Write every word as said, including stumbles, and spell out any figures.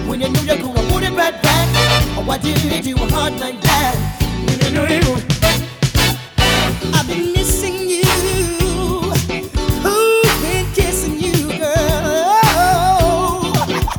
When you knew you could have put it right back. Or why did you hard like that? When you knew you